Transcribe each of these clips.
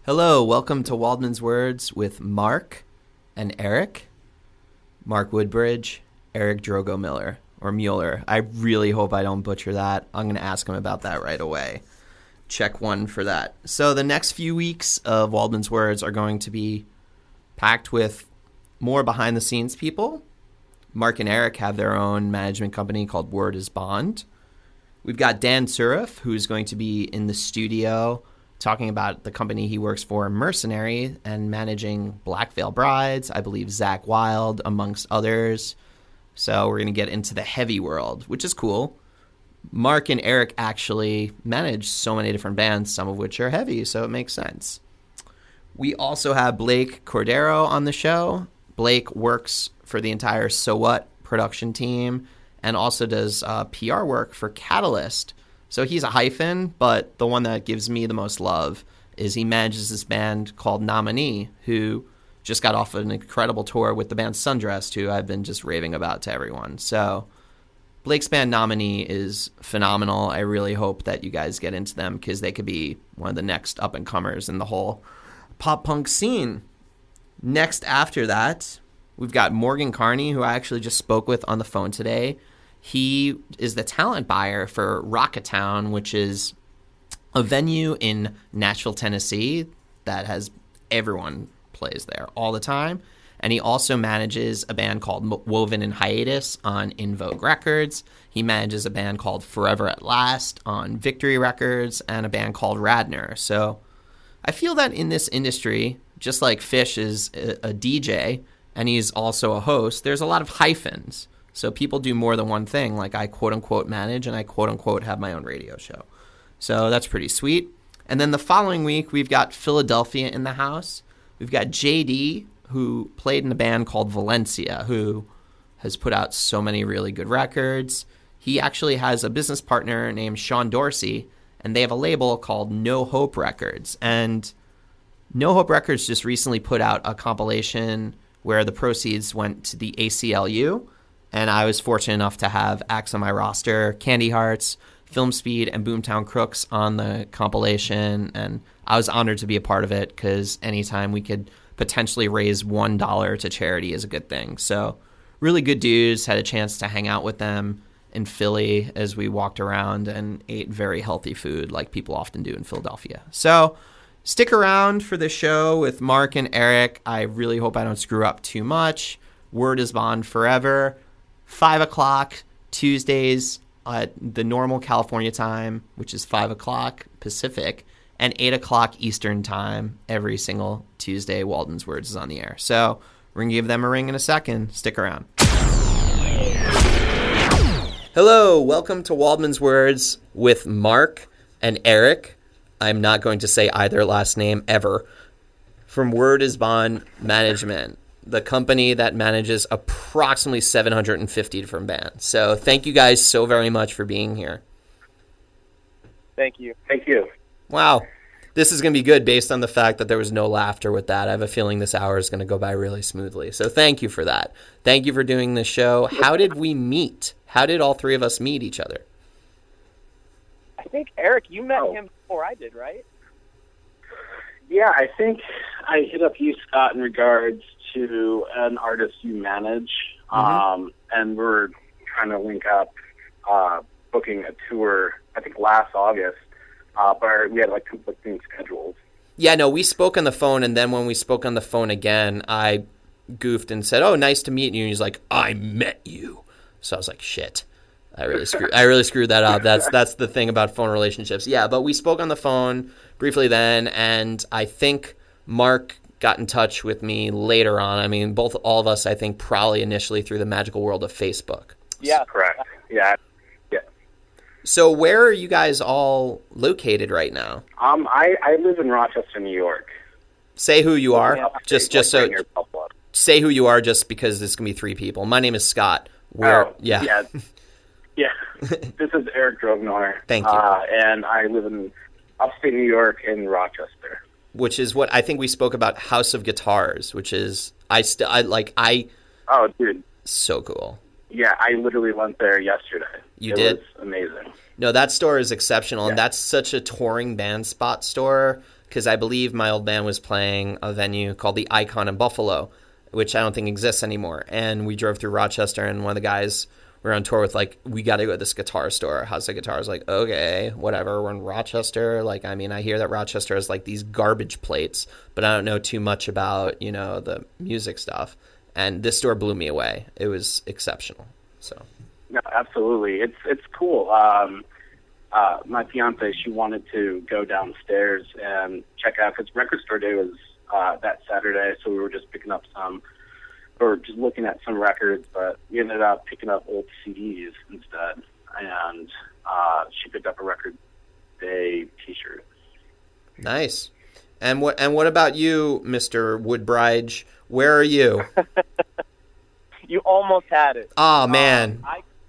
Hello, welcome to Waldman's Words with Mark and Eric. Mark Woodbridge, Eric Drogo Miller, or Mueller. I really hope I don't butcher that. I'm going to ask him about that right away. Check one for that. So the next few weeks of Waldman's Words are going to be packed with more behind-the-scenes people. Mark and Eric have their own management company called Word is Bond. We've got Dan Surif, who's going to be in the studio talking about the company he works for, Mercenary, and managing Black Veil Brides, I believe Zach Wilde, amongst others. So we're going to get into the heavy world, which is cool. Mark and Eric actually manage so many different bands, some of which are heavy, so it makes sense. We also have Blake Cordero on the show. Blake works for the entire So What production team and also does PR work for Catalyst. So he's a hyphen, but the one that gives me the most love is he manages this band called Nominee, who just got off an incredible tour with the band Sundressed, who I've been just raving about to everyone. So Blake's band Nominee is phenomenal. I really hope that you guys get into them because they could be one of the next up-and-comers in the whole pop-punk scene. Next after that, we've got Morgan Carney, who I actually just spoke with on the phone today. He is the talent buyer for Rocketown, which is a venue in Nashville, Tennessee that has everyone plays there all the time. And he also manages a band called Woven in Hiatus on In Vogue Records. He manages a band called Forever at Last on Victory Records and a band called Radner. So I feel that in this industry, just like Fish is a DJ and he's also a host, there's a lot of hyphens. So people do more than one thing, like I quote-unquote manage and I quote-unquote have my own radio show. So that's pretty sweet. And then the following week, we've got Philadelphia in the house. We've got JD, who played in a band called Valencia, who has put out so many really good records. He actually has a business partner named Sean Dorsey, and they have a label called No Hope Records. And No Hope Records just recently put out a compilation where the proceeds went to the ACLU. And I was fortunate enough to have acts on my roster, Candy Hearts, Film Speed, and Boomtown Crooks on the compilation. And I was honored to be a part of it because anytime we could potentially raise $1 to charity is a good thing. So really good dudes. Had a chance to hang out with them in Philly as we walked around and ate very healthy food like people often do in Philadelphia. So stick around for the show with Mark and Eric. I really hope I don't screw up too much. Word is Bond forever. 5 o'clock Tuesdays at the normal California time, which is 5 o'clock Pacific, and 8 o'clock Eastern time every single Tuesday. Waldman's Words is on the air. So we're going to give them a ring in a second. Stick around. Hello, welcome to Waldman's Words with Mark and Eric. I'm not going to say either last name ever. From Word is Bond Management, the company that manages approximately 750 different bands. So thank you guys so very much for being here. Thank you. Thank you. Wow. This is going to be good based on the fact that there was no laughter with that. I have a feeling this hour is going to go by really smoothly. So thank you for that. Thank you for doing this show. How did we meet? How did all three of us meet each other? I think, Eric, you met him before I did, right? Yeah, I think I hit up you, Scott, in regards to an artist you manage, and we're trying to link up booking a tour, I think last August, but we had like conflicting schedules. Yeah, no, we spoke on the phone, and then when we spoke on the phone again, I goofed and said, "Oh, nice to meet you." And he's like, "I met you." So I was like, "Shit, I really screwed that up." That's the thing about phone relationships. Yeah, but we spoke on the phone briefly then, and I think Mark got in touch with me later on. I mean, all of us, I think, probably initially through the magical world of Facebook. Yeah, correct. Yeah. So where are you guys all located right now? I live in Rochester, New York. Say who you are. Just so. Near Buffalo. Say who you are, just because this can be three people. My name is Scott. Yeah. This is Eric Drognor. Thank you. And I live in upstate New York in Rochester. Which is what I think we spoke about, House of Guitars, which is Oh, dude, so cool. Yeah, I literally went there yesterday. You did? It was amazing. No, that store is exceptional, and that's such a touring band spot store because I believe my old band was playing a venue called the Icon in Buffalo, which I don't think exists anymore. And we drove through Rochester, and one of the guys we were on tour with, like, we got to go to this guitar store. How's the guitar? I was like, okay, whatever. We're in Rochester. Like, I mean, I hear that Rochester has, like, these garbage plates, but I don't know too much about, you know, the music stuff. And this store blew me away. It was exceptional. So. No, absolutely. It's cool. My fiance, she wanted to go downstairs and check out, because Record Store Day was that Saturday, so we were just picking up just looking at some records, but we ended up picking up old CDs instead, and she picked up a Record Day T-shirt. Nice. And what about you, Mr. Woodbridge? Where are you? You almost had it. Oh, man.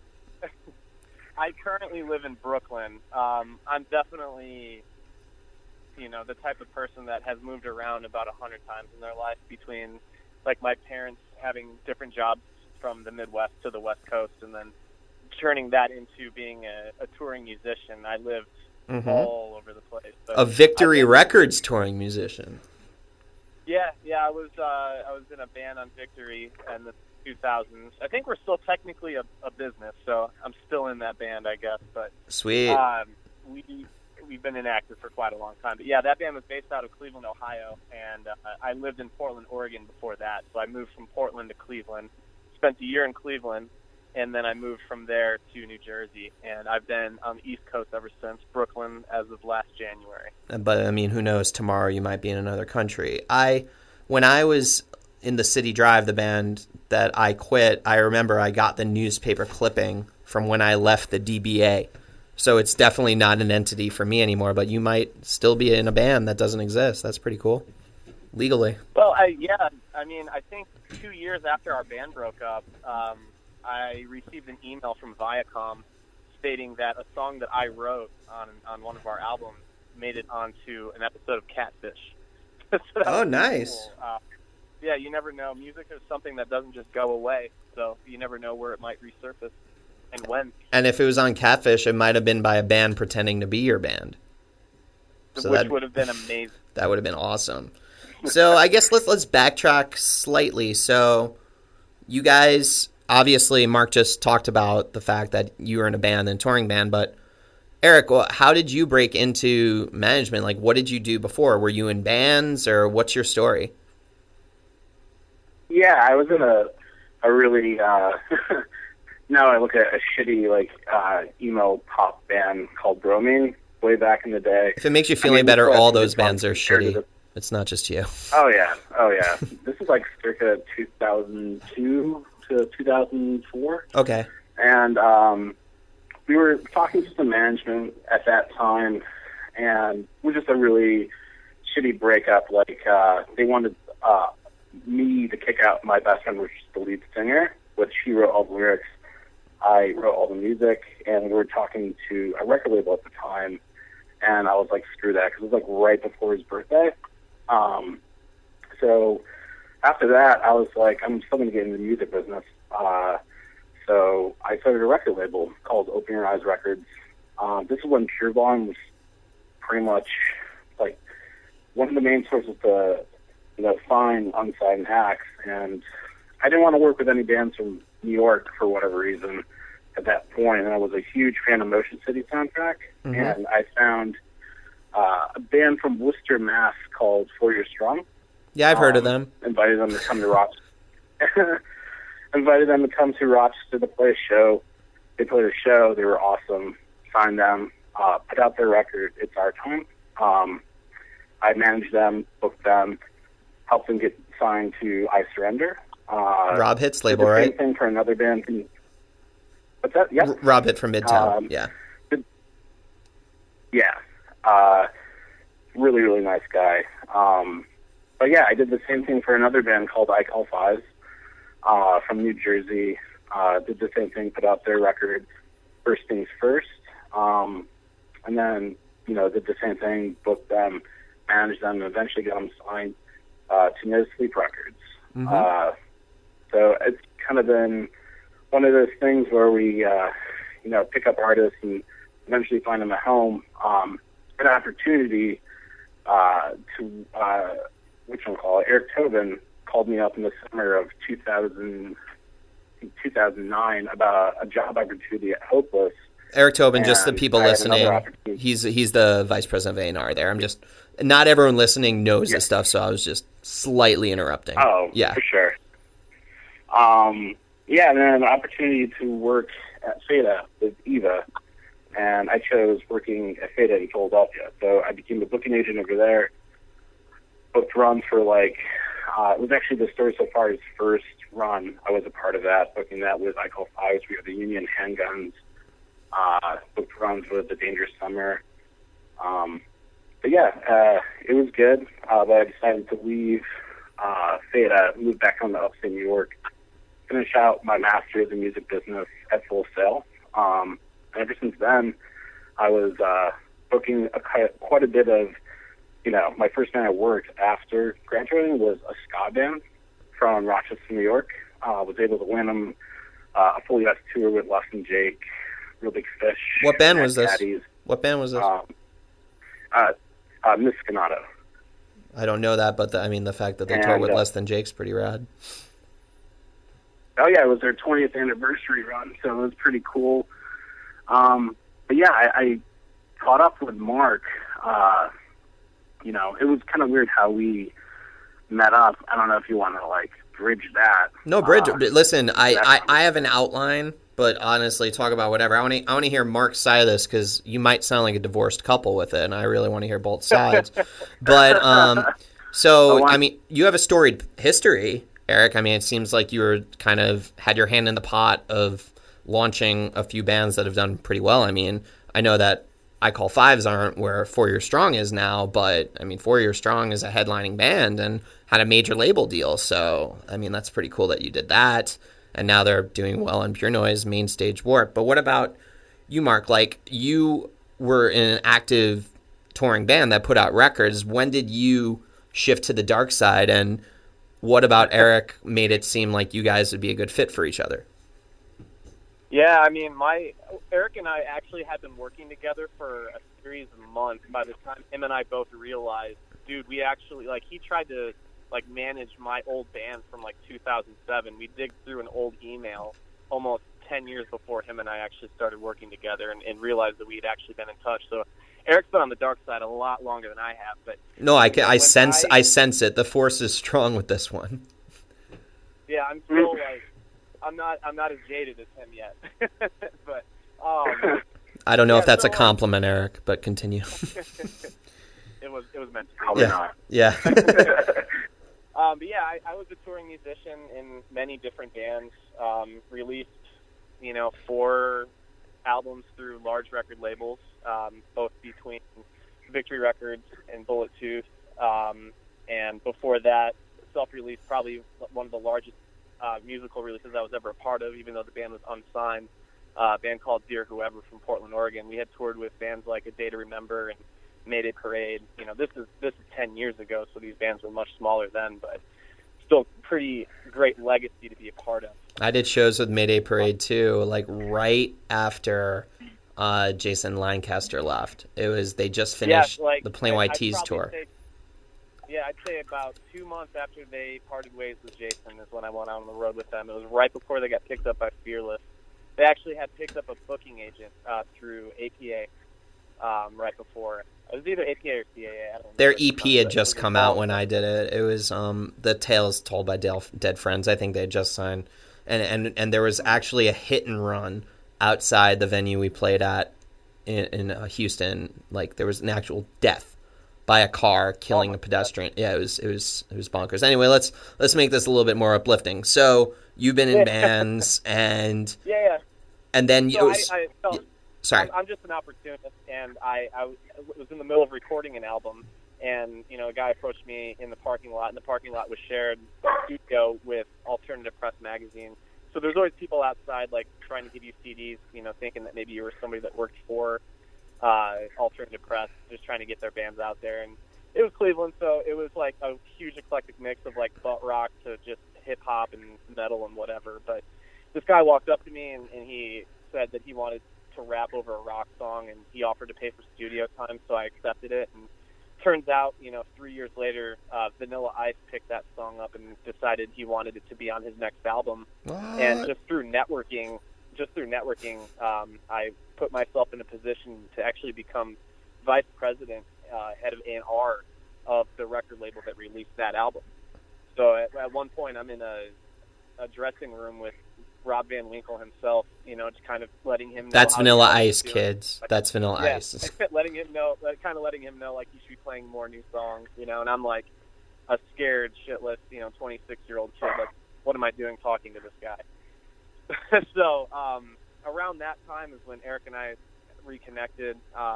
I currently live in Brooklyn. I'm definitely, you know, the type of person that has moved around about 100 times in their life, between, like, my parents having different jobs from the Midwest to the West Coast, and then turning that into being a touring musician. I lived all over the place. So a Victory Records touring musician. Yeah. I was in a band on Victory in the 2000s. I think we're still technically a business, so I'm still in that band, I guess. But sweet. We've been inactive for quite a long time. But yeah, that band was based out of Cleveland, Ohio, and I lived in Portland, Oregon before that. So I moved from Portland to Cleveland, spent a year in Cleveland, and then I moved from there to New Jersey. And I've been on the East Coast ever since, Brooklyn, as of last January. But, I mean, who knows? Tomorrow you might be in another country. When I was in the City Drive, the band that I quit, I remember I got the newspaper clipping from when I left the DBA. So it's definitely not an entity for me anymore, but you might still be in a band that doesn't exist. That's pretty cool. Legally. Well, I think 2 years after our band broke up, I received an email from Viacom stating that a song that I wrote on one of our albums made it onto an episode of Catfish. So nice. Cool. Yeah, you never know. Music is something that doesn't just go away, so you never know where it might resurface and when. And if it was on Catfish, it might have been by a band pretending to be your band. So which would have been amazing. That would have been awesome. So I guess let's backtrack slightly. So you guys, obviously, Mark just talked about the fact that you were in a band and touring band, but Eric, how did you break into management? Like, what did you do before? Were you in bands, or what's your story? Yeah, I was in a really now I look at a shitty, like, emo pop band called Bromine way back in the day. If it makes you feel any better, all those bands are shitty. It's not just you. Oh yeah. This is like circa 2002 to 2004. Okay. And we were talking to some management at that time, and it was just a really shitty breakup. Like, they wanted me to kick out my best friend, which is the lead singer, which she wrote all the lyrics. I wrote all the music, and we were talking to a record label at the time, and I was like, screw that, because it was like right before his birthday. So after that, I was like, I'm still going to get into the music business. So I started a record label called Open Your Eyes Records. This is when Pure Volume was pretty much like one of the main sources to, find unsigned acts. And I didn't want to work with any bands from New York for whatever reason at that point. And I was a huge fan of Motion City Soundtrack. Mm-hmm. And I found a band from Worcester, Mass called 4 Year Strong. Yeah, I've heard of them. Invited them to come to Rochester. Invited them to come to Rochester to play a show. They played a show. They were awesome. Signed them. Put out their record, It's Our Time. I managed them, booked them, helped them get signed to I Surrender. Rob Hitt's label, right? Same thing for another band. What's that? Yeah. Rob Hitt from Midtown. Yeah. Yeah. Really, really nice guy. But yeah, I did the same thing for another band called I Call Fives from New Jersey. Did the same thing, put out their record, First Things First. And then, did the same thing, booked them, managed them, and eventually got them signed to No Sleep Records. Mm-hmm. So it's kind of been one of those things where we, pick up artists and eventually find them at home. An opportunity Eric Tobin called me up in the summer of 2009 about a job opportunity at Hopeless. Eric Tobin, just the And people I had another listening, opportunity. he's the vice president of A&R there. I'm just, not everyone listening knows this stuff, so I was just slightly interrupting. Oh, yeah, for sure. And then an opportunity to work at Feta with Eva, and I chose working at Feta in Philadelphia. So I became the booking agent over there, booked runs for it was actually the Story So Far's first run. I was a part of that, booking that with I Call Fives. We had the Union Handguns, booked runs with The Dangerous Summer. It was good, but I decided to leave Feta, move back home to upstate New York, finish out my master's in music business at Full Sail. And ever since then, I was booking quite a bit of, my first night I worked after graduating was a ska band from Rochester, New York. Was able to win them a full U.S. tour with Less Than Jake, Real Big Fish. What band was this? Caddies. What band was this? Miss Scanato. I don't know that, but the fact that they toured with Less Than Jake's pretty rad. Oh yeah, it was their 20th anniversary run, so it was pretty cool. I caught up with Mark. It was kind of weird how we met up. I don't know if you want to bridge that. No bridge. Listen, I have an outline, but honestly, talk about whatever. I want to hear Mark's side of this because you might sound like a divorced couple with it, and I really want to hear both sides. But you have a storied history, Eric. It seems like you were kind of had your hand in the pot of launching a few bands that have done pretty well. I know that I Call Fives aren't where 4 Year Strong is now, but 4 Year Strong is a headlining band and had a major label deal. So, that's pretty cool that you did that. And now they're doing well on Pure Noise, Main Stage Warp. But what about you, Mark? You were in an active touring band that put out records. When did you shift to the dark side? And what about Eric made it seem like you guys would be a good fit for each other? Yeah, Eric and I actually had been working together for a series of months by the time him and I both realized, dude, we actually, he tried to, manage my old band from, 2007. We digged through an old email almost 10 years before him and I actually started working together and realized that we had actually been in touch. So Eric's been on the dark side a lot longer than I have. But no, I sense it. The force is strong with this one. Yeah, I'm still, I'm not as jaded as him yet, but I don't know if that's a compliment, Eric. But continue. It was meant to be. Probably not. Yeah. I was a touring musician in many different bands. Released, 4 albums through large record labels, both between Victory Records and Bullet Tooth. And before that, self-released, probably one of the largest musical releases I was ever a part of, even though the band was unsigned. A band called Dear Whoever from Portland, Oregon. We had toured with bands like A Day to Remember and Mayday Parade. This is 10 years ago, so these bands were much smaller then, but still pretty great legacy to be a part of. I did shows with Mayday Parade too, right after Jason Lancaster left. They just finished the Plain White Tees tour. I'd say about 2 months after they parted ways with Jason is when I went out on the road with them. It was right before they got picked up by Fearless. They actually had picked up a booking agent through APA right before. It was either APA or CAA. I don't know. Their EP had just come out when I did it. It was The Tales Told by Dead Friends. I think they had just signed. And there was actually a hit and run outside the venue we played at in Houston. There was an actual death by a car killing a pedestrian. Yeah, it was bonkers. Anyway, let's make this a little bit more uplifting. So you've been in bands and and then sorry. I'm just an opportunist, and I was in the middle of recording an album, and a guy approached me in the parking lot, and the parking lot was shared studio with Alternative Press magazine. So there's always people outside trying to give you CDs, thinking that maybe you were somebody that worked for Alternative Press, just trying to get their bands out there. And it was Cleveland, so it was a huge eclectic mix of butt rock to just hip hop and metal and whatever. But this guy walked up to me and he said that he wanted to rap over a rock song, and he offered to pay for studio time, so I accepted it. And turns out, 3 years later, Vanilla Ice picked that song up and decided he wanted it to be on his next album. What? And just through networking, I put myself in a position to actually become vice president, head of A&R of the record label that released that album. So at one point, I'm in a dressing room with Rob Van Winkle himself, just kind of letting him know. That's how Vanilla he Ice, Kids. That's Vanilla Ice. letting him know, letting him know, like, he should be playing more new songs, and I'm like a scared, shitless, 26-year-old kid. Like, what am I doing talking to this guy? So around that time is when Eric and I reconnected.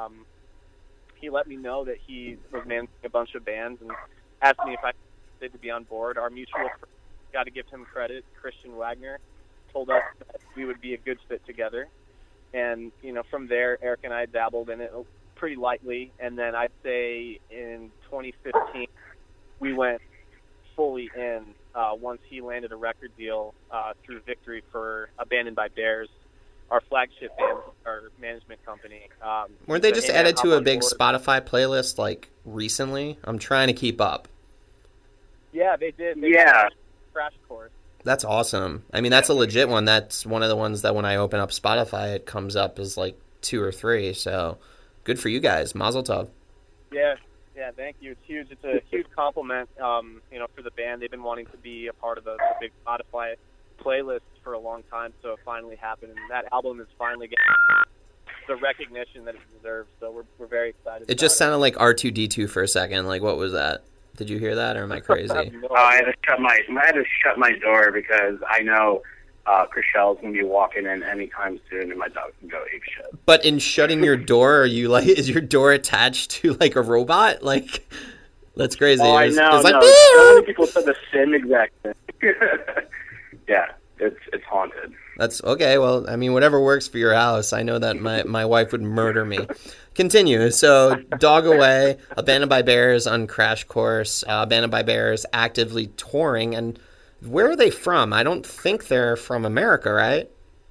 He let me know that he was managing a bunch of bands and asked me if I wanted to be on board. Our mutual friend, got to give him credit, Christian Wagner, told us that we would be a good fit together. And, from there, Eric and I dabbled in it pretty lightly. And then I'd say in 2015, we went fully in once he landed a record deal through Victory for Abandoned by Bears, our flagship band, our management company. Weren't they just added to a big Spotify playlist, like, recently? I'm trying to keep up. Yeah, they did. Yeah. Crash Course. That's awesome. I mean, that's a legit one. That's one of the ones that when I open up Spotify, it comes up as like 2 or 3. So good for you guys. Mazel tov. Yeah, thank you. It's huge. It's a huge compliment, for the band. They've been wanting to be a part of the big Spotify playlist for a long time, so it finally happened. And that album is finally getting the recognition that it deserves. So we're very excited. It just sounded like R2-D2 for a second. Like, what was that? Did you hear that, or am I crazy? I had to shut my door because I know Chriselle's gonna be walking in anytime soon, and my dog can go ape shit. But in shutting your door, are you like, is your door attached to like a robot? Like, that's crazy. Oh, I know. It's like, so many people said the same exact thing. Yeah, it's haunted. That's okay. Well, I mean, whatever works for your house. I know that my wife would murder me. Continue. So, Dog Away, Abandoned by Bears on Crash Course, Abandoned by Bears actively touring. And where are they from? I don't think they're from America, right?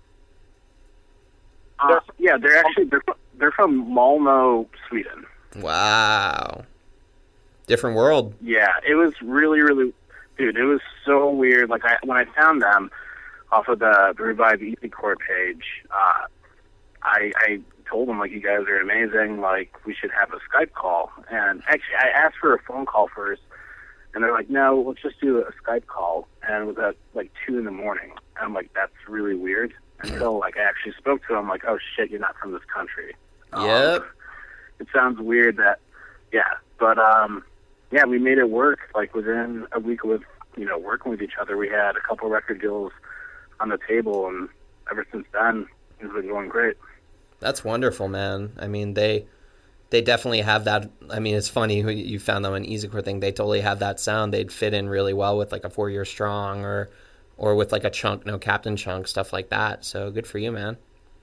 Yeah, they're from Malmö, Sweden. Wow. Different world. Yeah, it was really, really, dude, it was so weird. Like, when I found them off of the Revive Easy Core page, I told them, like, you guys are amazing, like, we should have a Skype call. And actually, I asked for a phone call first, and they're like, no, let's just do a Skype call. And it was at, like, 2 in the morning. And I'm like, that's really weird. Until, like, I actually spoke to them, like, oh, shit, you're not from this country. Yep. It sounds weird that, yeah. But, yeah, we made it work. Like, within a week of, working with each other, we had a couple record deals on the table, and ever since then, it's been going great. That's wonderful, man. I mean, they definitely have that. I mean, it's funny you found them an Easy Core thing. They totally have that sound. They'd fit in really well with like a 4 Year Strong or with like a Chunk, No Captain Chunk, stuff like that. So good for you, man.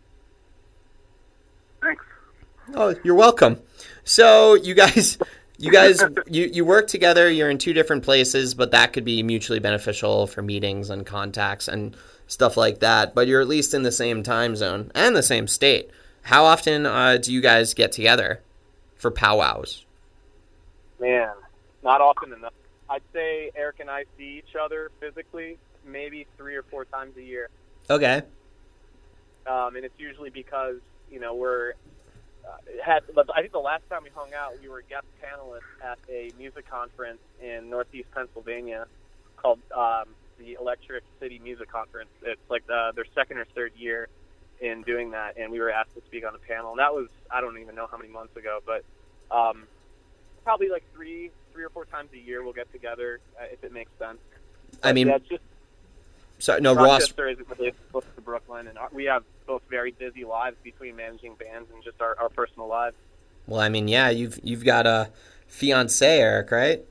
Thanks. Oh, you're welcome. So you guys you work together. You're in 2 different places, but that could be mutually beneficial for meetings and contacts and stuff like that. But you're at least in the same time zone and the same state. How often do you guys get together for powwows? Man, not often enough. I'd say Eric and I see each other physically maybe 3 or 4 times a year. Okay. And it's usually because, we're I think the last time we hung out, we were guest panelists at a music conference in Northeast Pennsylvania called the Electric City Music Conference. It's like their 2nd or 3rd year in doing that, and we were asked to speak on a panel. And that was, I don't even know how many months ago, but probably like 3 or 4 times a year we'll get together if it makes sense. I mean, yeah, it's just Rochester isn't really close to Brooklyn, and we have both very busy lives between managing bands and just our personal lives. Well, I mean, yeah, you've got a fiance, Eric, right?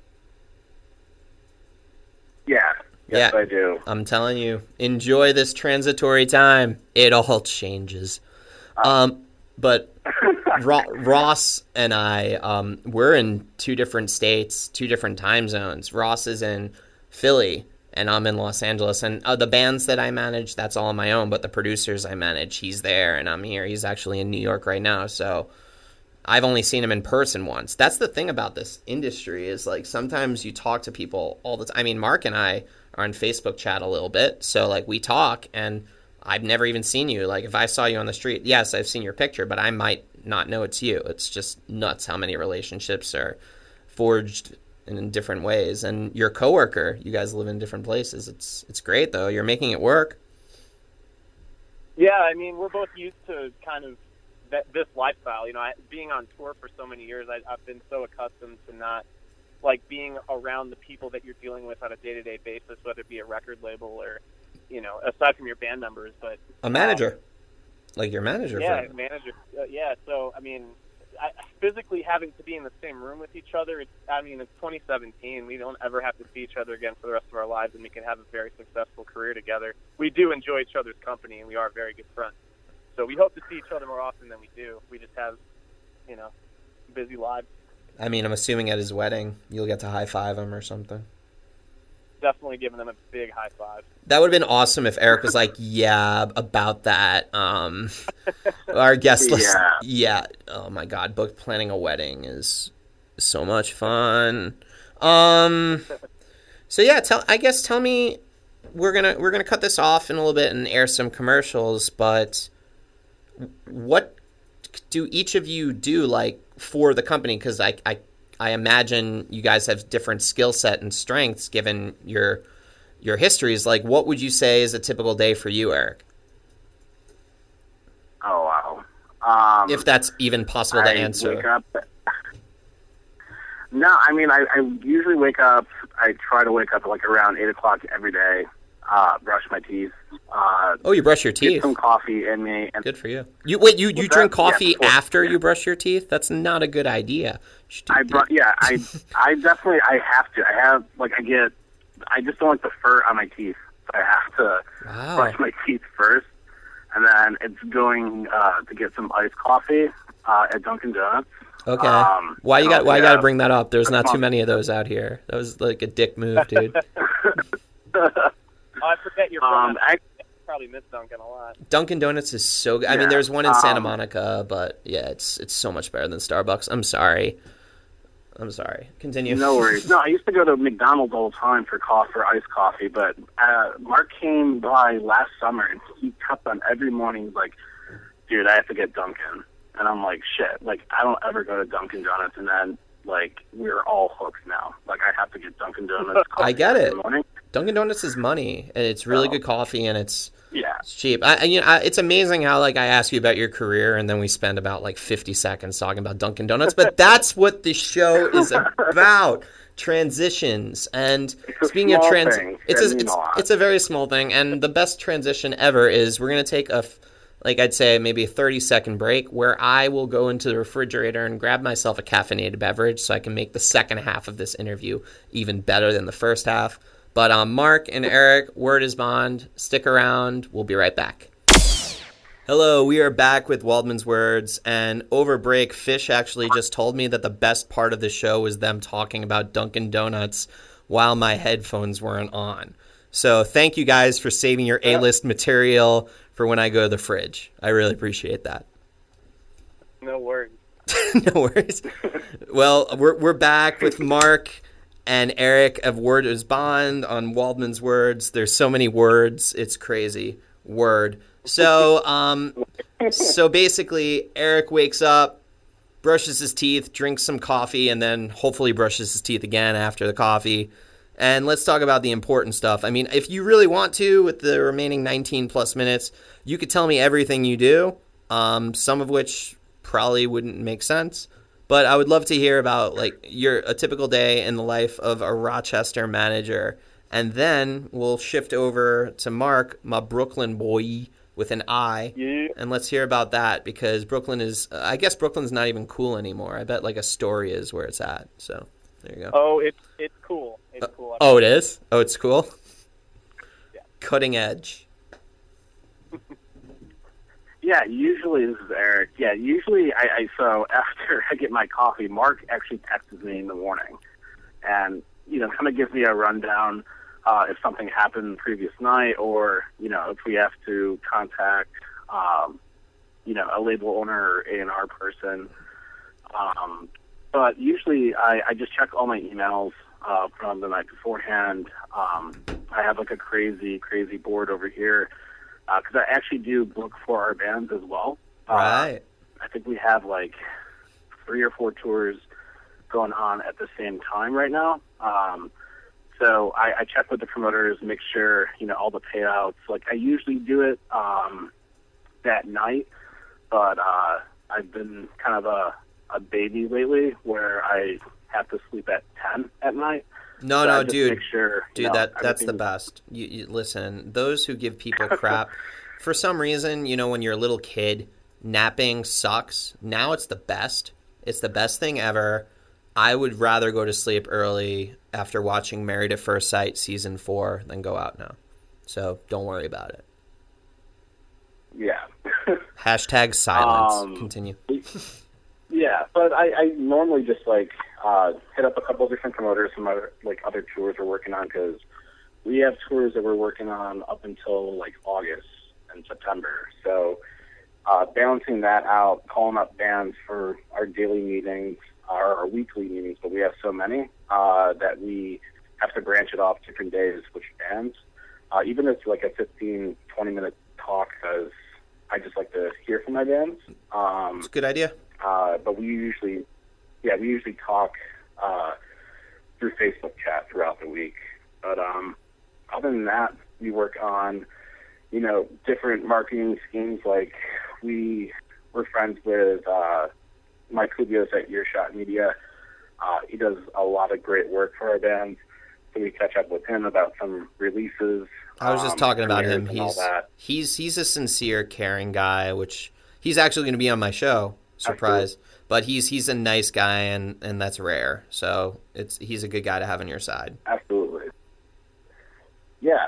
Yeah. Yes, yeah, I do. I'm telling you, enjoy this transitory time. It all changes. But Ross and I, we're in 2 different states, 2 different time zones. Ross is in Philly, and I'm in Los Angeles. And the bands that I manage, that's all on my own. But the producers I manage, he's there, and I'm here. He's actually in New York right now. So I've only seen him in person once. That's the thing about this industry is like sometimes you talk to people all the time. I mean, Mark and I are on Facebook chat a little bit. So like we talk and I've never even seen you. Like if I saw you on the street, yes, I've seen your picture, but I might not know it's you. It's just nuts how many relationships are forged in different ways. And your coworker, you guys live in different places. It's great though. You're making it work. Yeah, I mean, we're both used to kind of this lifestyle. You know, being on tour for so many years, I've been so accustomed to not, like, being around the people that you're dealing with on a day-to-day basis, whether it be a record label or, you know, aside from your band members. But a manager. Like your manager. Yeah, manager. Yeah, so, I mean, physically having to be in the same room with each other, it's 2017. We don't ever have to see each other again for the rest of our lives, and we can have a very successful career together. We do enjoy each other's company, and we are very good friends. So we hope to see each other more often than we do. We just have, you know, busy lives. I mean, I'm assuming at his wedding, you'll get to high-five him or something. Definitely giving them a big high five. That would have been awesome if Eric was like, yeah, about that. Our guest list. Yeah. Oh, my God. Book planning a wedding is so much fun. So, yeah, tell me, we're gonna cut this off in a little bit and air some commercials, but what do each of you do, like, for the company? Because I imagine you guys have different skill set and strengths given your histories. Like, what would you say is a typical day for you, Eric? Oh, wow. If that's even possible to answer. Wake up. No, I mean, I usually wake up, I try to wake up at like around 8 o'clock every day, brush my teeth. You brush your teeth? Get some coffee in me. And good for you. You drink coffee after you brush your teeth? That's not a good idea. I definitely, I have to. I just don't like the fur on my teeth. So I have to brush my teeth first. And then it's going to get some iced coffee at Dunkin' Donuts. Okay. Why you got to bring that up? There's not too many of those out here. That was like a dick move, dude. I forget you're from I probably miss Dunkin' a lot. Dunkin' Donuts is so good. I mean, there's one in Santa Monica, but yeah, it's so much better than Starbucks. I'm sorry. Continue. No worries. No, I used to go to McDonald's all the time for iced coffee, but Mark came by last summer and he kept on every morning. He's like, dude, I have to get Dunkin'. And I'm like, shit, like, I don't ever go to Dunkin' Donuts. And then, like, we're all hooked now. Like, I have to get Dunkin' Donuts. I get it. Dunkin' Donuts is money, and it's really good coffee, and it's cheap. It's amazing how, like, I ask you about your career, and then we spend about, like, 50 seconds talking about Dunkin' Donuts. But that's what the show is about. Transitions. And speaking of transitions, it's a very small thing. And the best transition ever is we're going to take I'd say maybe a 30-second break where I will go into the refrigerator and grab myself a caffeinated beverage so I can make the second half of this interview even better than the first half. But Mark and Eric, word is bond. Stick around. We'll be right back. Hello, we are back with Waldman's Words. And over break, Fish actually just told me that the best part of the show was them talking about Dunkin' Donuts while my headphones weren't on. So thank you guys for saving your A-list material for when I go to the fridge. I really appreciate that. No worries. No worries. Well, we're back with Mark and Eric of Word is Bond on Waldman's Words. There's so many words, it's crazy. Word. So so basically, Eric wakes up, brushes his teeth, drinks some coffee, and then hopefully brushes his teeth again after the coffee. And let's talk about the important stuff. I mean, if you really want to, with the remaining 19 plus minutes, you could tell me everything you do, some of which probably wouldn't make sense. But I would love to hear about, like, a typical day in the life of a Rochester manager. And then we'll shift over to Mark, my Brooklyn boy with an I. Yeah. And let's hear about that, because Brooklyn is, I guess Brooklyn's not even cool anymore. I bet, like, Astoria is where it's at. So there you go. Oh, it's cool. It's cool. Oh, it is? Oh, it's cool? Yeah. Cutting edge. Yeah, usually, this is Eric. Yeah, usually so after I get my coffee, Mark actually texts me in the morning and, kind of gives me a rundown if something happened the previous night, or, if we have to contact, a label owner or A&R person. But usually I just check all my emails from the night beforehand. I have like a crazy board over here because I actually do book for our bands as well. Right. I think we have like 3 or 4 tours going on at the same time right now. So I check with the promoters, make sure, all the payouts. Like I usually do it that night, but I've been kind of a baby lately where I have to sleep at 10 at night. No, so no, just dude. make sure, Dude, that's the best. You listen, those who give people crap, for some reason, when you're a little kid, napping sucks. Now it's the best. It's the best thing ever. I would rather go to sleep early after watching Married at First Sight season 4 than go out now. So don't worry about it. Yeah. Hashtag silence. Continue. Yeah, but I normally just hit up a couple of different promoters from other tours we're working on, because we have tours that we're working on up until August and September. So balancing that out, calling up bands for our daily meetings, our weekly meetings, but we have so many that we have to branch it off different days, which bands. Even if it's like a 15, 20-minute talk, because I just like to hear from my bands. It's a good idea. But we usually talk through Facebook chat throughout the week. But other than that, we work on, different marketing schemes. Like we're friends with Mike Kubios at Earshot Media. He does a lot of great work for our bands. So we catch up with him about some releases. I was just talking about him. He's a sincere, caring guy, which he's actually going to be on my show. Surprise. Absolutely. But he's a nice guy, and that's rare. So he's a good guy to have on your side. Absolutely. Yeah.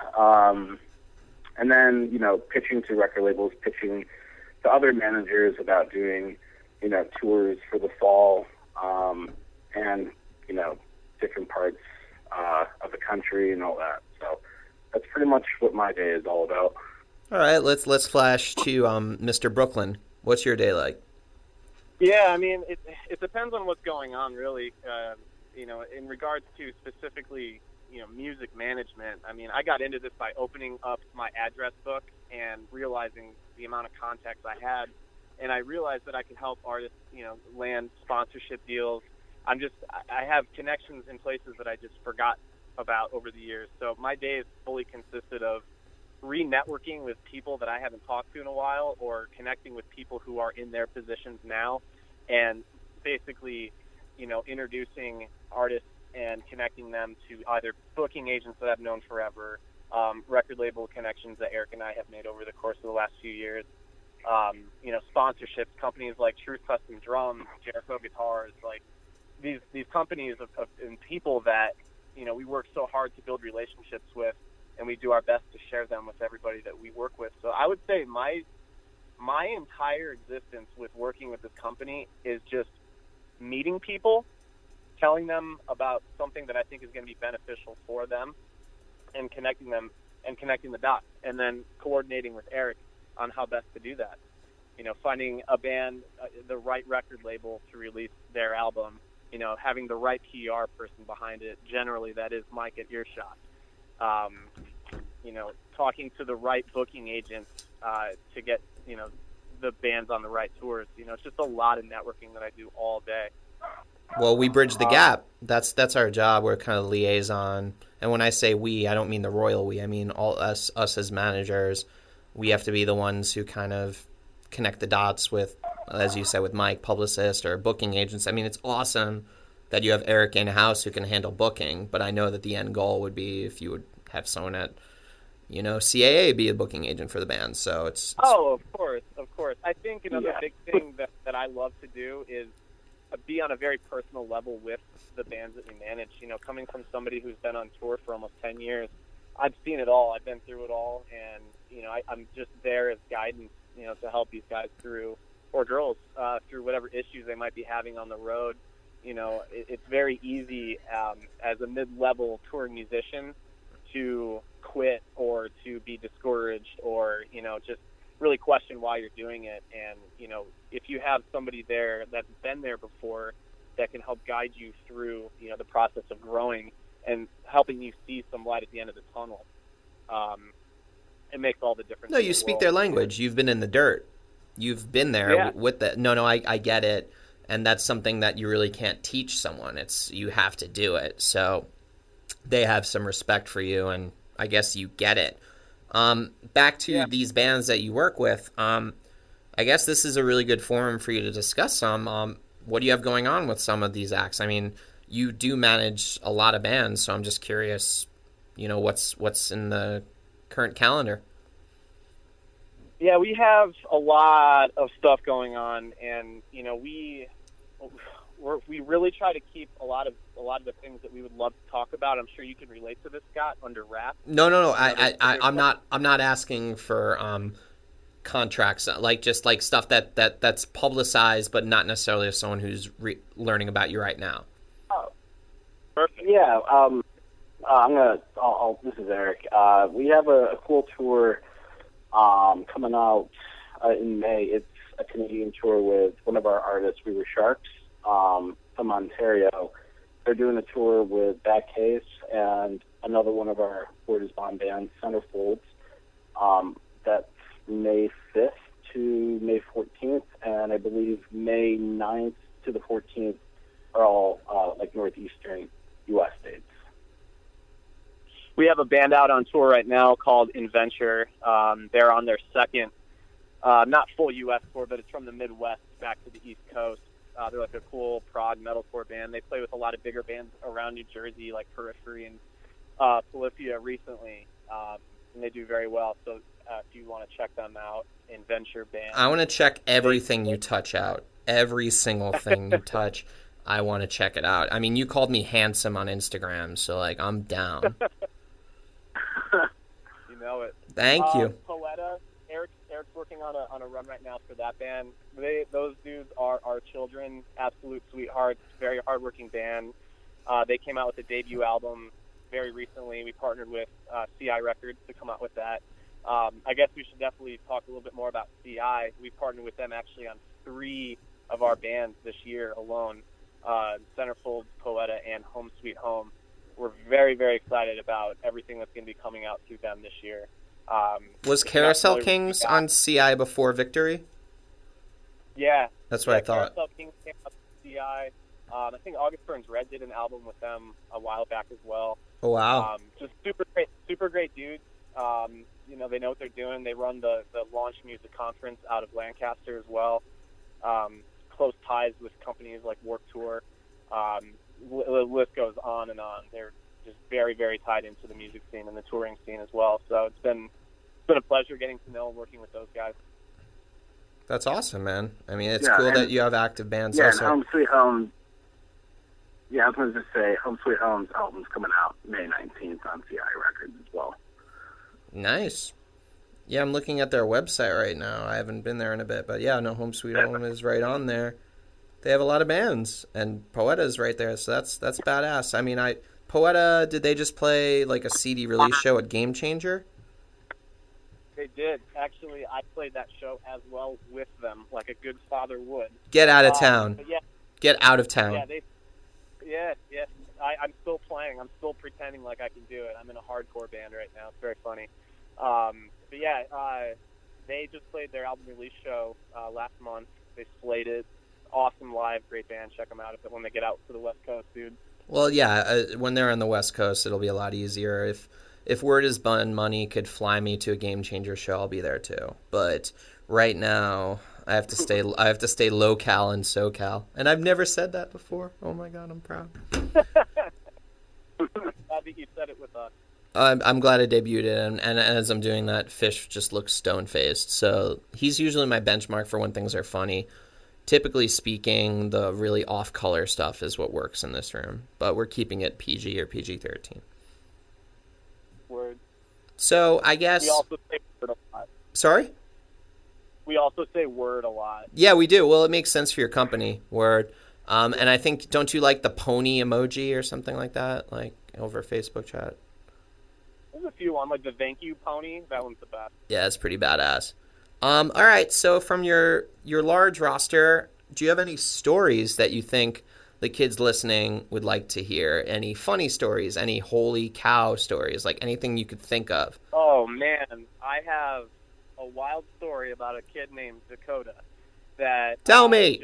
And then, pitching to record labels, pitching to other managers about doing, tours for the fall, and, different parts of the country and all that. So that's pretty much what my day is all about. All right, let's flash to Mr. Brooklyn. What's your day like? Yeah, I mean, it depends on what's going on, really. In regards to specifically, music management. I mean, I got into this by opening up my address book and realizing the amount of contacts I had, and I realized that I could help artists, land sponsorship deals. I have connections in places that I just forgot about over the years. So my day is fully consisted of re-networking with people that I haven't talked to in a while, or connecting with people who are in their positions now, and basically, introducing artists and connecting them to either booking agents that I've known forever, record label connections that Eric and I have made over the course of the last few years, sponsorships, companies like Truth Custom Drums, Jericho Guitars, like these companies and people that, we work so hard to build relationships with, and we do our best to share them with everybody that we work with. So I would say my entire existence with working with this company is just meeting people, telling them about something that I think is going to be beneficial for them, and connecting them and connecting the dots, and then coordinating with Eric on how best to do that. Finding a band, the right record label to release their album, having the right PR person behind it. Generally, that is Mike at Earshot. Talking to the right booking agents to get, the bands on the right tours. It's just a lot of networking that I do all day. Well, we bridge the gap. That's our job. We're kind of liaison. And when I say we, I don't mean the royal we. I mean all us as managers. We have to be the ones who kind of connect the dots with, as you said, with Mike, publicists or booking agents. I mean, it's awesome that you have Eric in-house who can handle booking, but I know that the end goal would be if you would have someone at, CAA be a booking agent for the band. So it's Oh, of course. I think another big thing that I love to do is be on a very personal level with the bands that we manage. Coming from somebody who's been on tour for almost 10 years, I've seen it all. I've been through it all, and I'm just there as guidance, to help these guys through, or girls, through whatever issues they might be having on the road. It's very easy as a mid-level touring musician to quit or to be discouraged or just really question why you're doing it. And, you know, if you have somebody there that's been there before that can help guide you through, you know, the process of growing and helping you see some light at the end of the tunnel, it makes all the difference. No, you speak their language. You've been in the dirt. You've been there with that. No, I get it. And that's something that you really can't teach someone. You have to do it. So they have some respect for you, and I guess you get it. Back to these bands that you work with, I guess this is a really good forum for you to discuss some. What do you have going on with some of these acts? I mean, you do manage a lot of bands, so I'm just curious, you know, what's in the current calendar? Yeah, we have a lot of stuff going on, and, you know, we really try to keep a lot of the things that we would love to talk about. I'm sure you can relate to this, Scott, under wraps. No. I'm not asking for contracts, like just like stuff that's publicized, but not necessarily as someone who's learning about you right now. Oh, perfect. Yeah. This is Eric. We have a cool tour coming out in May. It's a Canadian tour with one of our artists, We Were Sharks, from Ontario. They're doing a tour with Back Case and another one of our Word Is Bond bands, Centerfolds. That's May 5th to May 14th, and I believe May 9th to the 14th are all like northeastern U.S. states. We have a band out on tour right now called Inventure. They're on their second, not full U.S. tour, but it's from the Midwest back to the East Coast. They're like a cool prog metalcore band. They play with a lot of bigger bands around New Jersey, like Periphery and Polyphia recently, and they do very well. So if you want to check them out, Inventure Band. I want to check everything you touch out. Every single thing you touch, I want to check it out. I mean, you called me handsome on Instagram, so, like, I'm down. You know it. Thank you. Poeta, Eric's working on a run right now for that band. Those dudes are our children, absolute sweethearts, very hardworking band. They came out with a debut album very recently. We partnered with CI Records to come out with that. I guess we should definitely talk a little bit more about CI. We partnered with them actually on 3 of our bands this year alone, Centerfolds, Poeta, and Home Sweet Home. We're very, very excited about everything that's going to be coming out through them this year. Was Carousel Kings on CI before Victory? Yeah. That's what I thought. Carousel Kings came out with CI. I think August Burns Red did an album with them a while back as well. Oh, wow. Just super great dudes. You know, they know what they're doing. They run the Launch Music Conference out of Lancaster as well. Close ties with companies like Warped Tour. The list goes on and on. They're just very, very tied into the music scene and the touring scene as well. So it's been a pleasure getting to know and working with those guys. That's awesome, man. I mean, it's cool that you have active bands. Yeah, also. and Home Sweet Home. Yeah, I was going to just say, Home Sweet Home's album's coming out May 19th on CI Records as well. Nice. Yeah, I'm looking at their website right now. I haven't been there in a bit, but yeah, no, Home Sweet Home is right on there. They have a lot of bands, and Poeta's right there, so that's badass. I mean, Poeta, did they just play like a CD release show at Game Changer? They did. Actually, I played that show as well with them, like a good father would. Get out of town. Yeah. Get out of town. Yeah, I'm still playing. I'm still pretending like I can do it. I'm in a hardcore band right now. It's very funny. But yeah, they just played their album release show last month. They slayed it. Awesome live, great band. Check them out when they get out to the West Coast, dude. Well, yeah, when they're on the West Coast, it'll be a lot easier. If Word Is Bun Money could fly me to a Game Changer show, I'll be there too. But right now, I have to stay local in SoCal, and I've never said that before. Oh my God, I'm proud. I think you said it with us. I'm glad I debuted it, and as I'm doing that, Fish just looks stone-faced. So he's usually my benchmark for when things are funny. Typically speaking, the really off-color stuff is what works in this room, but we're keeping it PG or PG-13. Word. So I guess... We also say word a lot. Sorry? We also say word a lot. Yeah, we do. Well, it makes sense for your company, Word. And I think, don't you like the pony emoji or something like that, like over Facebook chat? There's a few on, like the thank you pony. That one's the best. Yeah, it's pretty badass. All right. So from your large roster, do you have any stories that you think the kids listening would like to hear? Any funny stories? Any holy cow stories? Like anything you could think of? Oh man, I have a wild story about a kid named Dakota. That Tell me.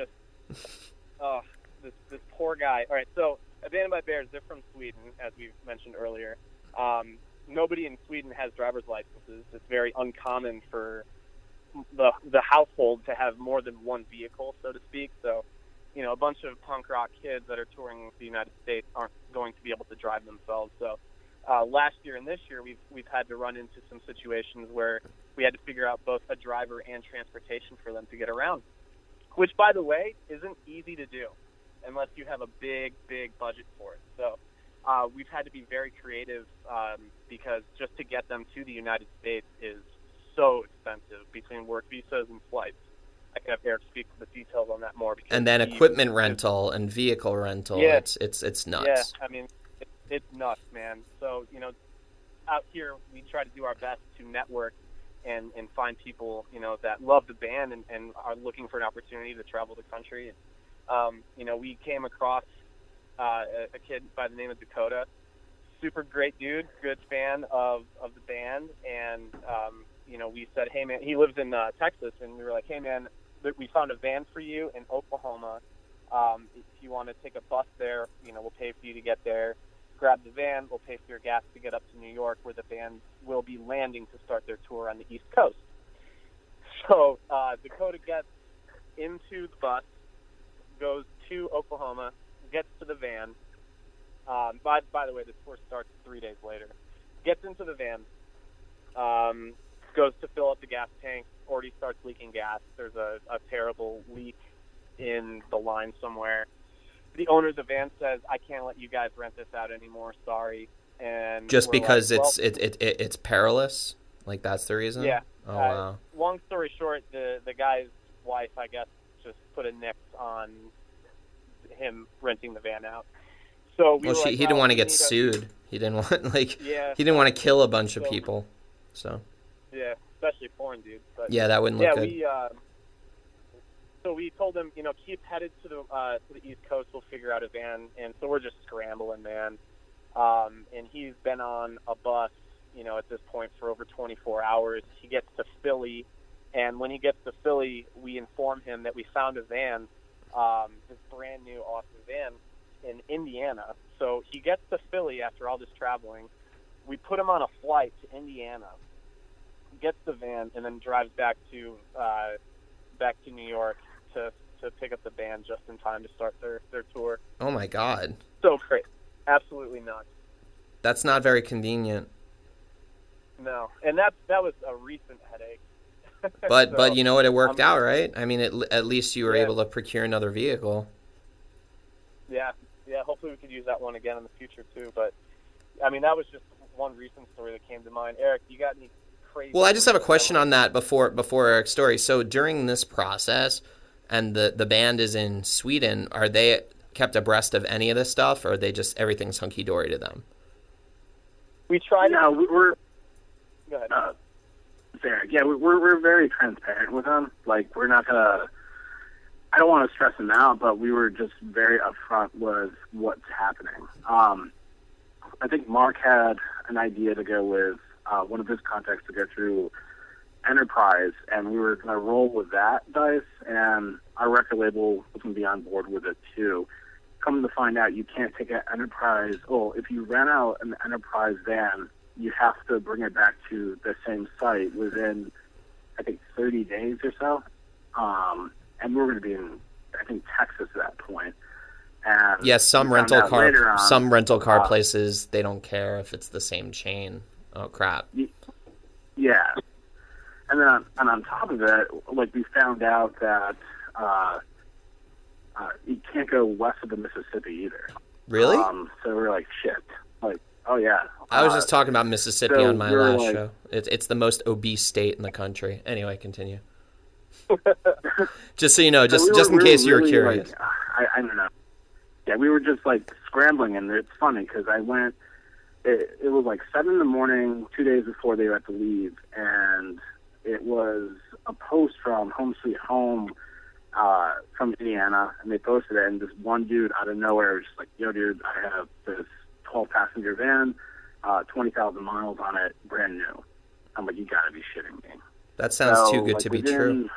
This poor guy. All right, so Abandoned by Bears, they're from Sweden, as we mentioned earlier. Nobody in Sweden has driver's licenses. It's very uncommon for the household to have more than one vehicle, so to speak. So, you know, a bunch of punk rock kids that are touring the United States aren't going to be able to drive themselves. So, last year and this year, we've had to run into some situations where we had to figure out both a driver and transportation for them to get around, which, by the way, isn't easy to do unless you have a big budget for it. So we've had to be very creative because just to get them to the United States is so expensive between work visas and flights. I can have Eric speak to the details on that more. And then equipment rental and vehicle rental. Yeah. It's nuts. Yeah, I mean, it's nuts, man. So, you know, out here we try to do our best to network and find people, you know, that love the band and are looking for an opportunity to travel the country. You know, we came across a kid by the name of Dakota. Super great dude, good fan of the band. And, you know, we said, hey, man, he lives in Texas. And we were like, hey, man, we found a van for you in Oklahoma. If you want to take a bus there, you know, we'll pay for you to get there. Grab the van, we'll pay for your gas to get up to New York, where the band will be landing to start their tour on the East Coast. So Dakota gets into the bus, goes to Oklahoma, gets to the van. By the way, the tour starts 3 days later. Gets into the van, goes to fill up the gas tank, already starts leaking gas. There's a terrible leak in the line somewhere. The owner of the van says, I can't let you guys rent this out anymore, sorry. And just because like, it's perilous? Like that's the reason? Yeah. Oh, wow. Long story short, the guy's wife, I guess, just put a nix on him renting the van out. So he didn't want to get sued. He didn't want he didn't want to kill a bunch of people. So yeah, especially foreign dudes. But yeah, that wouldn't look good. So we told him, you know, keep headed to the East Coast. We'll figure out a van. And so we're just scrambling, man. And he's been on a bus, you know, at this point for over 24 hours. He gets to Philly, and when he gets to Philly, we inform him that we found a van, this brand new awesome van in Indiana. So he gets to Philly after all this traveling. We put him on a flight to Indiana, gets the van, and then drives back to New York to pick up the band just in time to start their tour. Oh my God. So crazy. Absolutely nuts. That's not very convenient. No. And that was a recent headache. But you know what, it worked out, right? I mean, at least you were able to procure another vehicle. Yeah. Yeah, hopefully we could use that one again in the future too, but I mean, that was just one recent story that came to mind. Eric, you got any crazy? Well, I just have a question on that before Eric's story. So during this process, and the band is in Sweden, are they kept abreast of any of this stuff, or are they just everything's hunky dory to them? We tried. No, we're. Go ahead. Eric, yeah, we're very transparent with them. Like, we're not gonna. I don't want to stress them out, but we were just very upfront with what's happening. I think Mark had an idea to go with one of his contacts to go through Enterprise, and we were going to roll with that dice, and our record label was going to be on board with it too. Come to find out, you can't take an Enterprise. Oh, if you rent out an Enterprise van, you have to bring it back to the same site within, I think, 30 days or so. And we were going to be in, I think, Texas at that point. And yes, some rental car places, they don't care if it's the same chain. Oh crap. Yeah. And then on top of it, like, we found out that you can't go west of the Mississippi either. Really? So we're like, shit. Like, oh yeah. I was just talking about Mississippi on my last show. It's the most obese state in the country. Anyway, continue. Just so you know, just in case you're really curious. Like, I don't know. Yeah, we were just like scrambling, and it's funny because I went. It was like 7 a.m, 2 days before they had to leave, and it was a post from Home Sweet Home from Indiana, and they posted it, and this one dude out of nowhere was just like, yo, dude, I have this 12-passenger van, 20,000 miles on it, brand new. I'm like, you gotta be shitting me. That sounds too good to be true.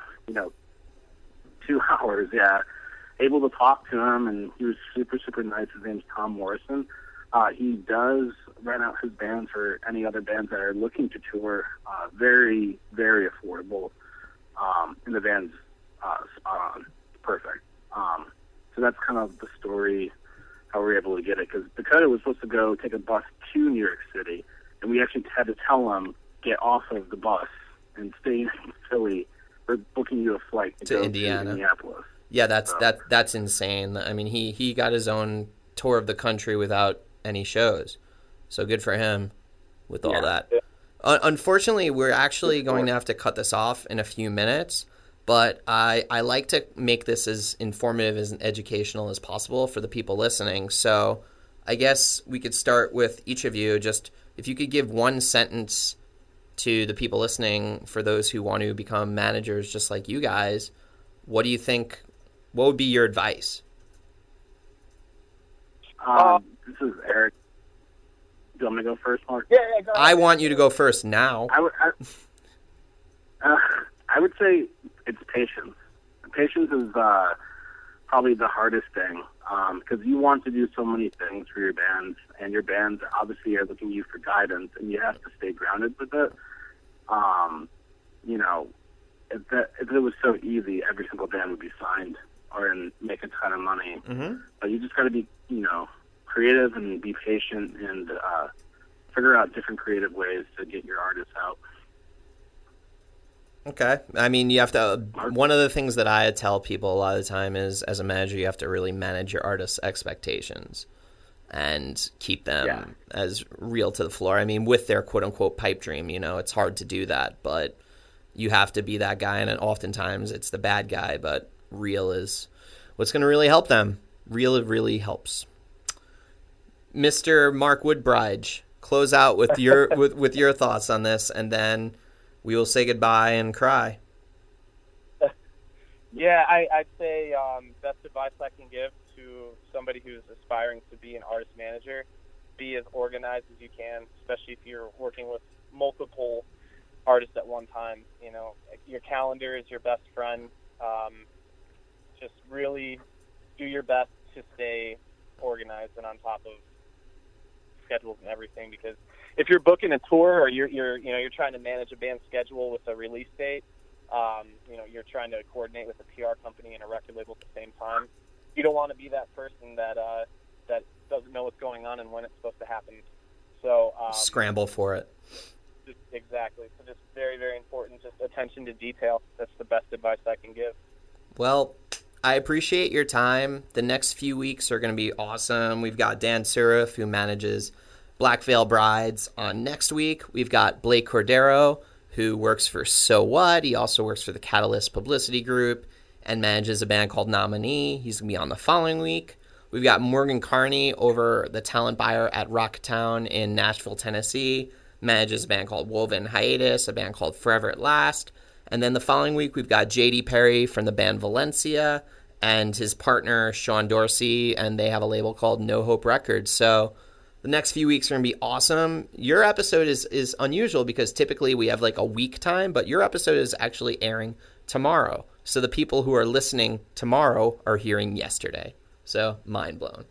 2 hours, yeah. Able to talk to him, and he was super, super nice. His name's Tom Morrison. He does rent out his bands for any other bands that are looking to tour. Very, very affordable. And the van's spot on. Perfect. So that's kind of the story, how we were able to get it. Because Dakota was supposed to go take a bus to New York City, and we actually had to tell him, get off of the bus and stay in Philly. We're booking you a flight to go Indiana. to Minneapolis. Yeah, that's insane. I mean, he got his own tour of the country without any shows, so good for him with all that. Yeah. Unfortunately, we're actually going to have to cut this off in a few minutes, but I like to make this as informative and educational as possible for the people listening. So I guess we could start with each of you. Just if you could give one sentence to the people listening for those who want to become managers just like you guys, what do you think? What would be your advice? This is Eric. Do you want me to go first, Mark? Yeah, go ahead. I want you to go first now. I would say it's patience. Patience is probably the hardest thing because you want to do so many things for your bands, and your bands obviously are looking to you for guidance, and you have to stay grounded with it. If it was so easy, every single band would be signed or make a ton of money. Mm-hmm. But you just got to be, creative and be patient and figure out different creative ways to get your artists out. Okay. I mean, you have to. One of the things that I tell people a lot of the time is, as a manager, you have to really manage your artists' expectations and keep them as real to the floor. I mean, with their quote unquote pipe dream, it's hard to do that, but you have to be that guy, and oftentimes it's the bad guy, but real is what's going to really help them. Real really helps. Mr. Mark Woodbridge, close out with your with your thoughts on this, and then we will say goodbye and cry. Yeah, I'd say best advice I can give to somebody who's aspiring to be an artist manager, be as organized as you can, especially if you're working with multiple artists at one time. Your calendar is your best friend. Just really do your best to stay organized and on top of schedules and everything, because if you're booking a tour or you're trying to manage a band's schedule with a release date, you're trying to coordinate with a PR company and a record label at the same time. You don't want to be that person that doesn't know what's going on and when it's supposed to happen. So scramble for it. Exactly. So just very, very important. Just attention to detail. That's the best advice I can give. Well, I appreciate your time. The next few weeks are going to be awesome. We've got Dan Surif, who manages Black Veil Brides, on next week. We've got Blake Cordero, who works for So What. He also works for the Catalyst Publicity Group and manages a band called Nominee. He's going to be on the following week. We've got Morgan Carney over the talent buyer at Rocktown in Nashville, Tennessee. Manages a band called Woven Hiatus, a band called Forever at Last. And then the following week, we've got J.D. Perry from the band Valencia and his partner, Sean Dorsey, and they have a label called No Hope Records. So the next few weeks are going to be awesome. Your episode is unusual because typically we have like a week time, but your episode is actually airing tomorrow. So the people who are listening tomorrow are hearing yesterday. So mind blown.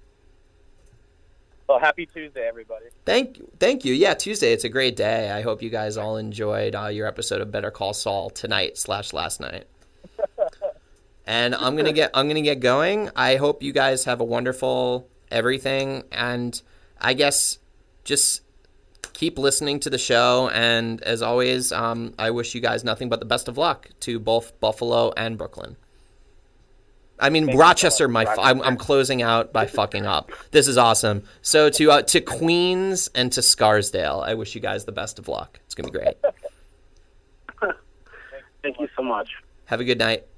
Well, happy Tuesday, everybody. Thank you. Yeah, Tuesday. It's a great day. I hope you guys all enjoyed your episode of Better Call Saul tonight/last night. And I'm gonna get going. I hope you guys have a wonderful everything, and I guess just keep listening to the show. And as always, I wish you guys nothing but the best of luck to both Buffalo and Brooklyn. I mean, Thank Rochester. I'm closing out by fucking up. This is awesome. So to Queens and to Scarsdale, I wish you guys the best of luck. It's gonna be great. Thank you so much. Have a good night.